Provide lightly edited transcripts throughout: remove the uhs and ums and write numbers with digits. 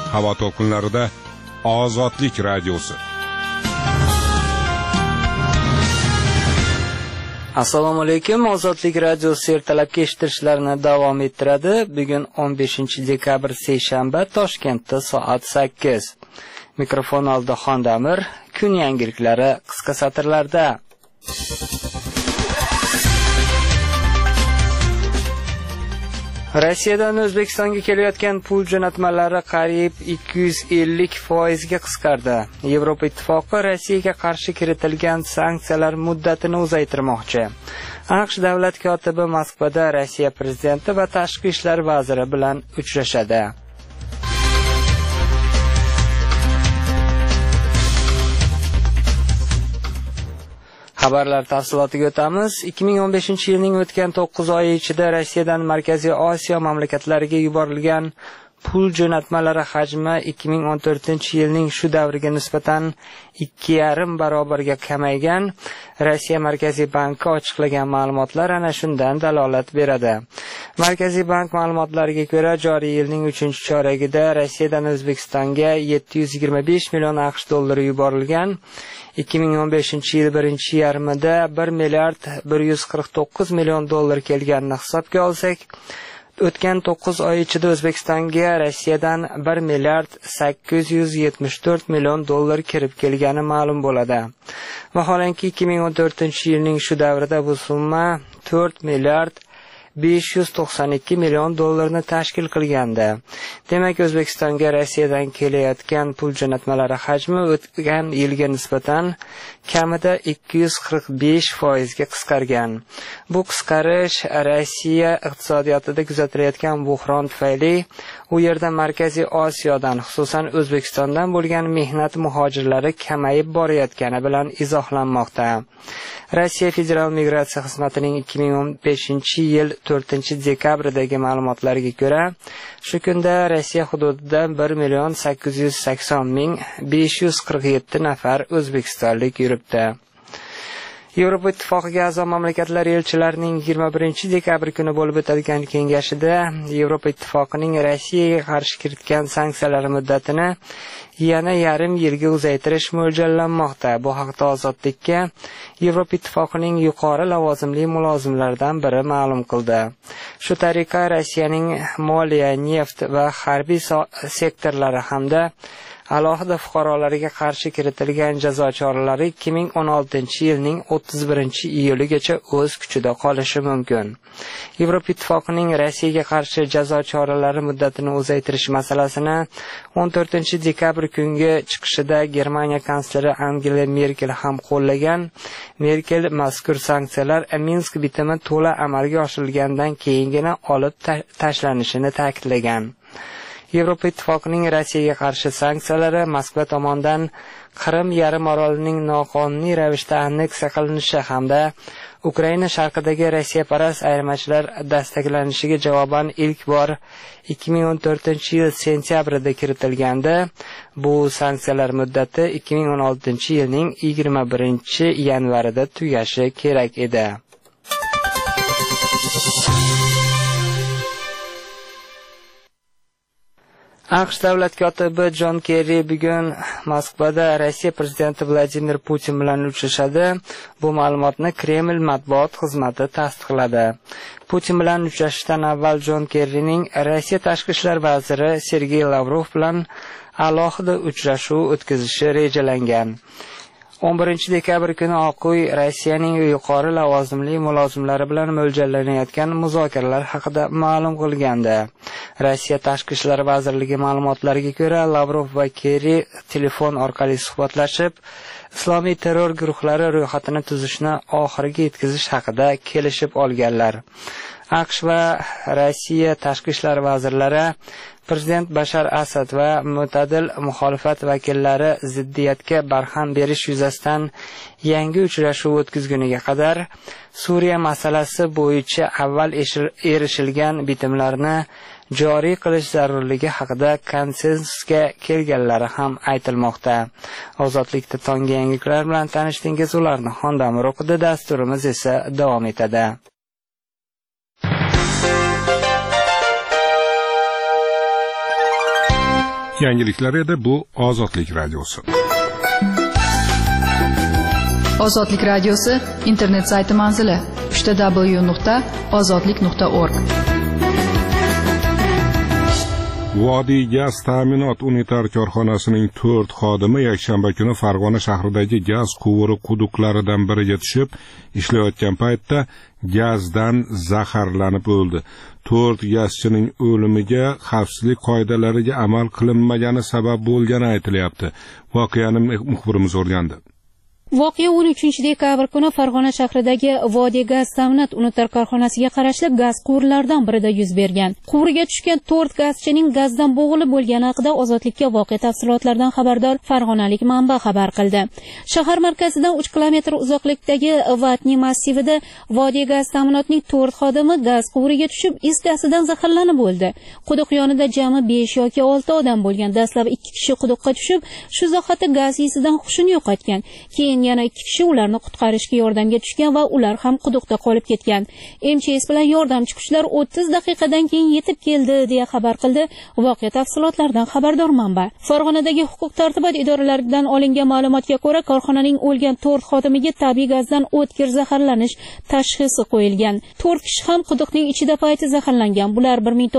Havo to'lqinlarida Ozodlik radiosi. Assalomu alaykum. Ozodlik radiosi ertalabki eshittirishlarni davom ettiradi. Bugun 15-dekabr seshanba, Toshkentda soat 8. Mikrofon oldida Xondamir. Kun yangiliklari qisqa satrlarda. Rossiyadan O'zbekistonga kelayotgan pul jo'natmalari qariyb 250% ga qisqardi. Yevropa Ittifoqi Rossiyaga qarshi kiritilgan sanksiyalar muddatini uzaytirmoqchi. AQSh davlat kotibi Moskvada Rossiya prezidenti va tashqi ishlar vaziri bilan uchrashadi. Xabarlar tafsilotiga o'tamiz. 2015-yilning o'tgan 9 oyi ichida Rossiyadan Markaziy Osiyo mamlakatlariga yuborilgan pul jo'natmalari hajmi 2014-yilning shu davriga nisbatan 2,5 barobarga kamaygan. Rossiya Markaziy banki ochiqlagan ma'lumotlar ana shundan dalolat beradi. Markaziy bank ma'lumotlariga ko'ra, joriy yilning 3-choragida Rossiyadan O'zbekistonga 725 million AQSh dollari yuborilgan. 2015-yil birinchi yarmida 1 milliard 149 million dollar kelganini hisobga olsak, o'tgan 9 oy ichida O'zbekistonga Rossiyadan 1 milliard 874 million dollar kirib kelgani ma'lum bo'ladi. Vaholanki 2014-yilning shu davrida bu summa 4 milliard 592 million dollarni tashkil qilgandi. Demak, O'zbekistonga Rossiyadan kelayotgan pul jo'natmalari hajmi o'tgan yilga nisbatan kamida 245% ga qisqargan. Bu qisqarish Rossiya iqtisodiyotida kuzatilayotgan buhron tufayli u yerda Markaziy Osiyodan, xususan O'zbekistondan bo'lgan mehnat muhojirlari kamayib borayotgani bilan izohlanmoqda. Rossiya Federal migratsiya xizmatining 2015-yil 4-dekabrdagi ma'lumotlariga ko'ra, shu kunda Rossiya hududida 1,880,547 nafar o'zbekistonlik yuribdi. Yevropa Ittifoqiga a'zo mamlakatlar elchilarining 21-dekabr kuni bo'lib o'tadigan kengashida Yevropa Ittifoqining Rossiyaga qarshi kiritgan sanksiyalari muddatini yana yarim yilga uzaytirish mo'ljallanmoqda. Bu haqda Ozodlikka Yevropa Ittifoqining yuqori lavozimli mulozimlaridan biri ma'lum qildi. Shu tariqa Rossiyaning moliya, neft va harbiy sektorlari hamda alohida fuqarolarga qarshi kiritilgan jazo choralari 2016-yilning 31-iyuligacha o'z kuchida qolishi mumkin. Yevropa Ittifoqining Rossiyaga qarshi jazo choralari muddatini uzaytirish masalasini 14-dekabr kungi chiqishida Germaniya kansleri Angela Merkel ham qo'llagan. Merkel mazkur sanksiyalar Minsk bitimi to'la amalga oshirilgandan keyingina olib tashlanishini ta'kidlagan. Yevropa Ittifoqining Rossiyaga qarshi sanksiyalari Moskva tomonidan Qrim yarim orolining noqonuniy ravishda anneksiya qilinishi hamda Ukraina sharqidagi Rossiyaparast ayirmachilar dastaklanishiga javoban ilk bor 2014-yil sentyabrida kiritilgandi. Bu sanksiyalar muddati 2016-yilning 21-yanvarida tugashi kerak edi. AQSh davlat kotibi Jon Kerri bugun Moskvada Rossiya prezidenti Vladimir Putin bilan uchrashadi. Bu ma'lumotni Kreml matbuot xizmati tasdiqladi. Putin bilan uchrashishdan avval Jon Kerrining Rossiya tashqi ishlar vaziri Sergey Lavrov bilan alohida uchrashuv o'tkazishi rejalangan. 11-dekabr kuni Oq uy Rossiyaning yuqori lavozimli mulozimlari bilan mo'ljallanayotgan muzokaralar haqida ma'lum qilgandi. Rossiya tashqi ishlar vazirligi ma'lumotlariga ko'ra, Lavrov va Kerri telefon orqali suhbatlashib, islomiy terror guruhlari ro'yxatini tuzishni oxiriga yetkazish haqida kelishib olganlar. AQSh va Rossiya tashqi ishlar vazirlari Prezident Bashar Asad va mo'tadil muxolifat vakillari ziddiyatga barham berish yuzasidan yangi uchrashuv o'tkazguniga qadar Suriya masalasi bo'yicha avval erishilgan bitimlarni joriy qilish zarurligi haqida konsensusga kelganlari ham aytilmoqda. Ozodlikda tonggi yangiliklar bilan tanishdingiz, ularni Xondamir o'qidi, dasturimiz esa davom etadi. Yangiliklar edi, bu Ozodlik radiosi. Ozodlik radiosi internet sayti manzili www.ozodlik.org. Vodiy gaz ta'minot unitar korxonasining 4 xodimi yakshanba kuni Farg'ona shahridagi gaz quvuri quduqlaridan biriga tushib, ishlayotgan paytda gazdan zaharlanib o'ldi. 4 gazchining o'limiga xavfsizlik qoidalariga amal qilinmagani sabab bo'lgani aytilyapti. Voqeani muxbirimiz o'rgandi. Voqea 13-dekabr kuni Farg'ona shahridagi Vodiy gaz ta'minot unitar korxonasiga qarashli gaz quvurlaridan birida yuz bergan. Quvurga tushgan 4 gazchining gazdan bo'g'ilib bo'lgani haqida Ozodlikka voqea tafsilotlaridan xabardor farg'onalik manba xabar qildi. Shahar markazidan 3 kilometr uzoqlikdagi Vatni massivida Vodiy gaz ta'minotining 4 xodimi gaz quvuriga tushib, is gazidan zaharlanib o'ldi. Quduq yonida jami 5 yoki 6 odam bo'lgan. Dastlab 2 kishi quduqqa tushib, shu zahoti gaz isidan hushini yo'qotgan. Keyin yana 2 kishi ularni qutqarishga yordamga tushgan va ular ham quduqda qolib ketgan. MCS bilan yordamchi kuchlar 30 daqiqadan keyin yetib keldi, deya xabar qildi voqea tafsilotlaridan xabardor manba. Farg'onadagi huquq-tartibot idoralaridan olingan ma'lumotga ko'ra, korxonaning o'lgan 4 xodimiga tabiiy gazdan o'tkir zaharlanish tashxisi qo'yilgan. 4 kishi ham quduqning ichida payti zaharlangan. Bular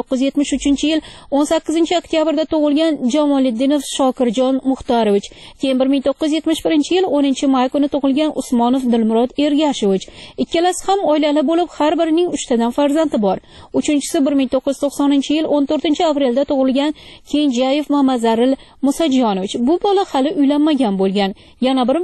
1973-yil 18-oktyabrda tug'ilgan Jamoliddinov Shokirjon Muxtorovich, keyin 1971-yil 10-may kuni tug'ilgan Usmonov Dilmurod Ergashevich. Ikkalasi ham oilali bo'lib, har birining 3 tadan farzandi bor. Uchinchisi 1990-yil 14-avrelda tug'ilgan Kenjayev Mamazaril Musajonovich. Bu bola hali uylanmagan bo'lgan. Yana biri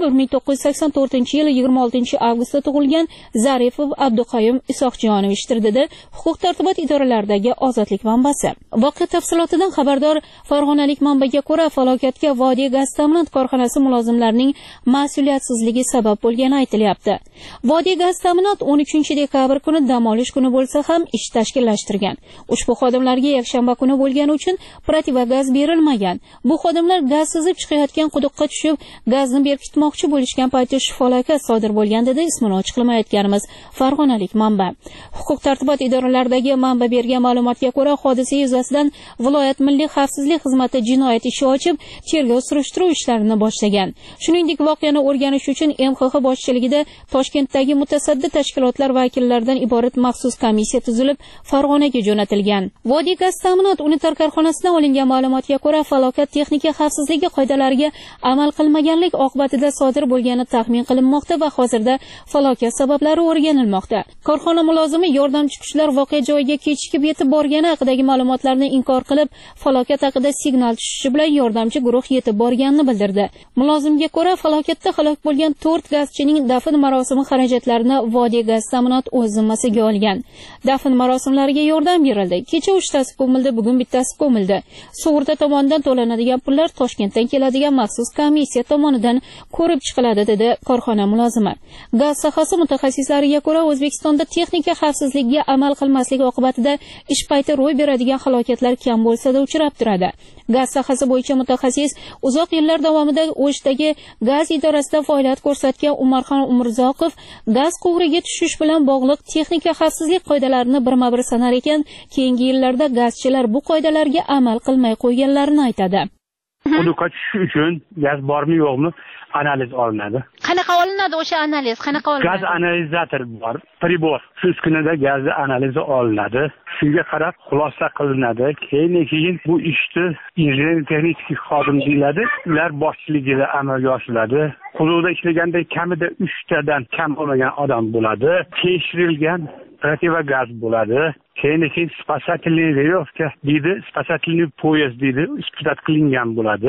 1984-yil 26-avgustda tug'ilgan Zarifov Abduqayim Isoqjonovichdir, dedi huquq-tartibot idoralaridagi Ozodlik manbasi. Voqea tafsilotidan xabardor farg'onalik manbaga ko'ra, falokatga Vodiy gaz ta'minot korxonasi mulozimlarining mas'uliyatsizligi sabab bo'lgani aytilyapti. Vodiy gaz ta'minot 13-dekabr kuni dam olish kuni bo'lsa ham ish tashkillashtirgan. Ushbu xodimlarga yakshanba kuni bo'lgani uchun protivagaz berilmagan. Bu xodimlar gaz sizib chiqayotgan quduqqa tushib, gazni berkitmoqchi bo'lishgan paytda shu falokat sodir bo'lgan, dedi ismini ochiqlamayotganimiz farg'onalik manba. Huquq-tartibot idoralaridagi manba bergan ma'lumotga ko'ra, hodisa yuzasidan viloyat milliy xavfsizlik xizmati jinoyat ishi ochib, tergov surishtiruv ishlarini boshlagan. Shuningdek, voqeani o'rganish uchun MXX boshchiligida Toshkentdagi mutasaddi tashkilotlar vakillaridan iborat maxsus komissiya tuzilib, Farg'onaga jo'natilgan. Vodiy gaz ta'minot unitar korxonasidan olingan ma'lumotga ko'ra, falokat texnika xavfsizligi qoidalariga amal qilmaganlik oqibatida sodir bo'lgani taxmin qilinmoqda va hozirda falokat sabablari o'rganilmoqda. Korxona mulozimi yordamchi kuchlar voqea joyiga kechikib yetib borgani haqidagi ma'lumotlarni inkor qilib, falokat haqida signal tushishi bilan yordamchi guruh yetib borganini bildirdi. Mulozimga ko'ra, falokatda halok bo'lgan 4 gazchining dafn marosimi xarajatlarini Vodiy gaz ta'minot o'z zimmasiga olgan. Dafn marosimlariga yordam berildi. Kecha 3tasi ko'mildi, bugun bittasi ko'mildi. Sug'urta tomonidan to'lanadigan pullar Toshkentdan keladigan maxsus komissiya tomonidan ko'rib chiqiladi, dedi korxona mulozimi. Gaz sohasi mutaxassislariga ko'ra, O'zbekistonda texnika xavfsizligiga amal qilmaslik oqibatida ish payti ro'y beradigan halokatlar kam bo'lsa-da uchrab turadi. Gaz sohasi bo'yicha mutaxassis uzoq yillar davomida O'shdagi gaz idorasida faoliyat ko'rsatgan Umarxon Umurzoqov gaz quvuriga tushish bilan bog'liq texnika xavfsizlik qoidalarini birma-bir sanar ekan, keyingi yillarda gazchilar bu qoidalarga amal qilmay qo'yganlarini aytadi. Quduqqa tushish uchun gaz bormi yo'qmi analiz olinadi. Qanaqa olinadi o'sha analiz? Qanaqa olinadi? Gaz analizator bor, pribor. Shu uskunada gazni analizi olinadi. Shunga qarab xulosa qilinadi. Keyin bu ishni injener-texnik xodim deyiladi. Ular boshchiligida amalga oshiriladi. Quduqda ishlaganda kamida 3 tadan kam bo'lmagan odam bo'ladi. Tekshirilgan protivagaz bo'ladi. Keyin spasательный веревка deydi, spasательный пояс deydi, istat qilingan bo'ladi.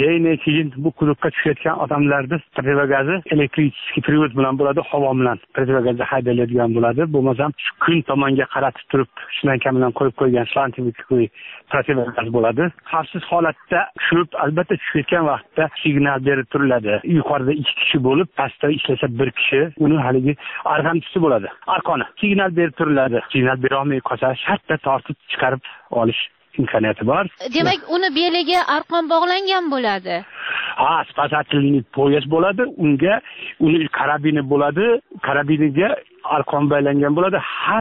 Keyin bu quduqqa tushayotgan odamlarning protivagazi elektrический привод bilan bo'ladi, havo bilan protivagazni haydaladigan bo'ladi. Bo'lmasam kun tomonga qaratib turib, shundan kamidan qo'yib qo'ygan slantivikoy protivagaz bo'ladi. Xavfsiz holatda tushib, albatta tushayotgan vaqtda signal berib turiladi. Yuqorida 2 kishi bo'lib, pastda ishlasa 1 kishi, uni haligi arg'amchisi bo'ladi. Arqoni signal berib turiladi. Signal bera olmay qolsa, shartta tortib chiqarib olish imkoniyati bor. Demak, uni beliga arqon bog'langan bo'ladi. Ha, spasательный пояс bo'ladi. Uni karabini bo'ladi. Karabiniga arqon bog'langan bo'ladi.